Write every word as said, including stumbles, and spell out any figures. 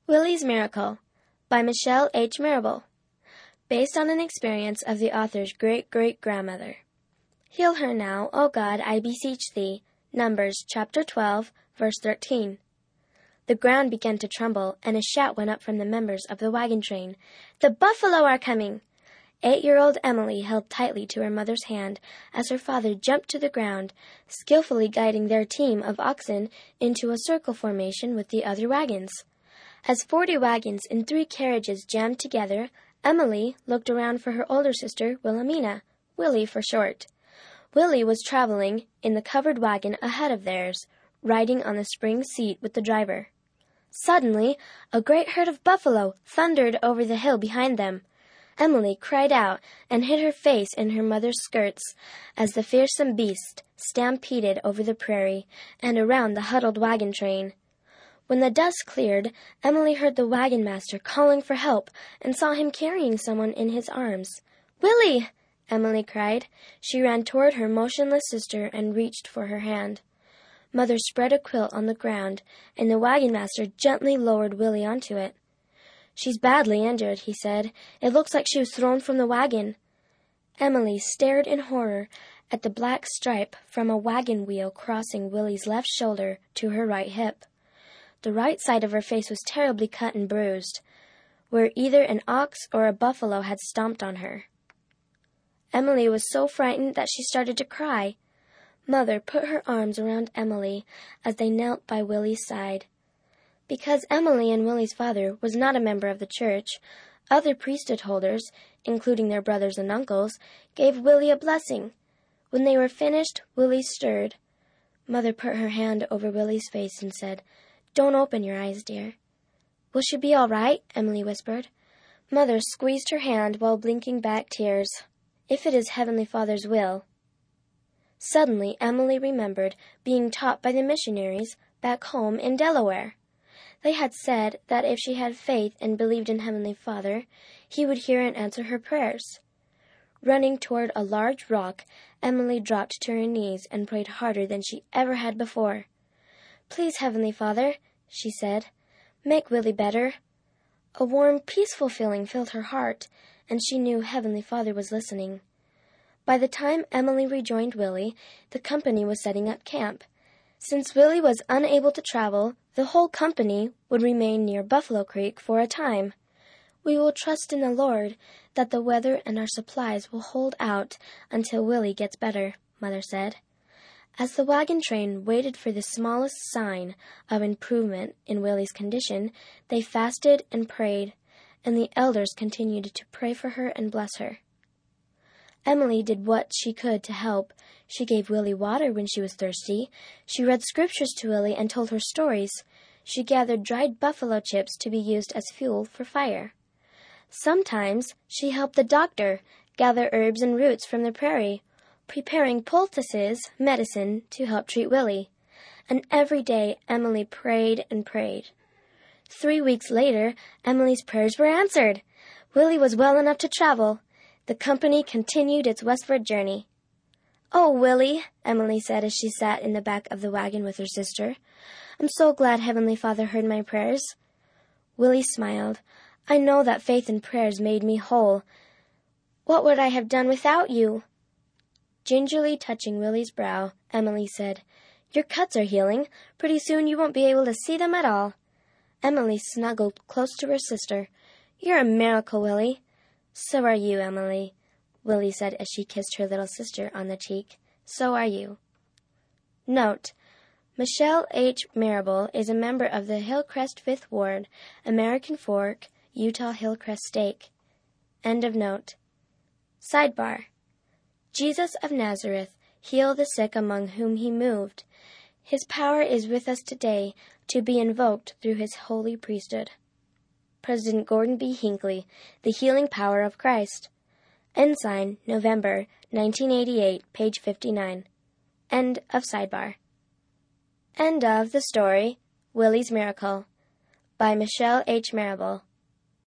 Willie's Miracle by Michelle H. Marable, based on an experience of the author's great-great-grandmother. Heal her now, O God, I beseech thee. Numbers chapter twelve, verse thirteen. The ground began to tremble, and a shout went up from the members of the wagon train. The buffalo are coming! Eight-year-old Emily held tightly to her mother's hand as her father jumped to the ground, skillfully guiding their team of oxen into a circle formation with the other wagons. As forty wagons and three carriages jammed together, Emily looked around for her older sister, Wilhelmina, Willie for short. Willie was traveling in the covered wagon ahead of theirs, riding on the spring seat with the driver. Suddenly, a great herd of buffalo thundered over the hill behind them. Emily cried out and hid her face in her mother's skirts as the fearsome beast stampeded over the prairie and around the huddled wagon train. When the dust cleared, Emily heard the wagon master calling for help and saw him carrying someone in his arms. "Willie!" Emily cried. She ran toward her motionless sister and reached for her hand. Mother spread a quilt on the ground, and the wagon master gently lowered Willie onto it. "She's badly injured," he said. "It looks like she was thrown from the wagon." Emily stared in horror at the black stripe from a wagon wheel crossing Willie's left shoulder to her right hip. The right side of her face was terribly cut and bruised, where either an ox or a buffalo had stomped on her. Emily was so frightened that she started to cry. Mother put her arms around Emily as they knelt by Willie's side. Because Emily and Willie's father was not a member of the church, other priesthood holders, including their brothers and uncles, gave Willie a blessing. When they were finished, Willie stirred. Mother put her hand over Willie's face and said, "Don't open your eyes, dear." "Will she be all right?" Emily whispered. Mother squeezed her hand while blinking back tears. "If it is Heavenly Father's will." Suddenly, Emily remembered being taught by the missionaries back home in Delaware. They had said that if she had faith and believed in Heavenly Father, He would hear and answer her prayers. Running toward a large rock, Emily dropped to her knees and prayed harder than she ever had before. "Please, Heavenly Father," she said, "make Willie better." A warm, peaceful feeling filled her heart, and she knew Heavenly Father was listening. By the time Emily rejoined Willie, the company was setting up camp. Since Willie was unable to travel, the whole company would remain near Buffalo Creek for a time. "We will trust in the Lord that the weather and our supplies will hold out until Willie gets better," Mother said. As the wagon train waited for the smallest sign of improvement in Willie's condition, they fasted and prayed, and the elders continued to pray for her and bless her. Emily did what she could to help. She gave Willie water when she was thirsty. She read scriptures to Willie and told her stories. She gathered dried buffalo chips to be used as fuel for fire. Sometimes she helped the doctor gather herbs and roots from the prairie, preparing poultices, medicine, to help treat Willie. And every day Emily prayed and prayed. Three weeks later, Emily's prayers were answered. Willie was well enough to travel. The company continued its westward journey. "Oh, Willie," Emily said as she sat in the back of the wagon with her sister, "I'm so glad Heavenly Father heard my prayers." Willie smiled. "I know that faith and prayers made me whole. What would I have done without you?" Gingerly touching Willie's brow, Emily said, "Your cuts are healing. Pretty soon you won't be able to see them at all." Emily snuggled close to her sister. "You're a miracle, Willie." "So are you, Emily," Willie said as she kissed her little sister on the cheek. "So are you." Note: Michelle H. Marable is a member of the Hillcrest Fifth Ward, American Fork, Utah Hillcrest Stake. End of note. Sidebar: Jesus of Nazareth, heal the sick among whom He moved. His power is with us today to be invoked through His holy priesthood. President Gordon B. Hinckley, The Healing Power of Christ. Ensign, November, nineteen eighty-eight, page fifty-nine. End of sidebar. End of the story, Willie's Miracle, by Michelle H. Marable.